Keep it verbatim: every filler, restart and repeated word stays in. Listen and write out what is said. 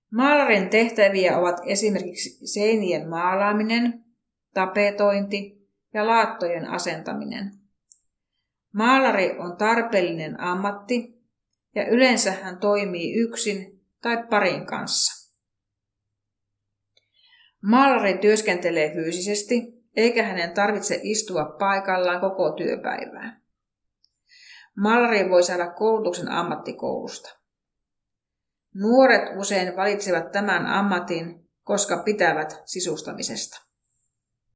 Maalarin tehtäviä ovat esimerkiksi seinien maalaaminen, tapetointi ja laattojen asentaminen. Maalari on tarpeellinen ammatti ja yleensä hän toimii yksin tai parin kanssa. Maalari työskentelee fyysisesti, eikä hänen tarvitse istua paikallaan koko työpäivää. Maalari voi saada koulutuksen ammattikoulusta. Nuoret usein valitsevat tämän ammatin, koska pitävät sisustamisesta.